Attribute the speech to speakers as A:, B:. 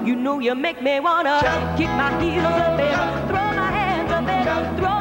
A: You know you make me wanna kick my heels up and throw my hands up and throw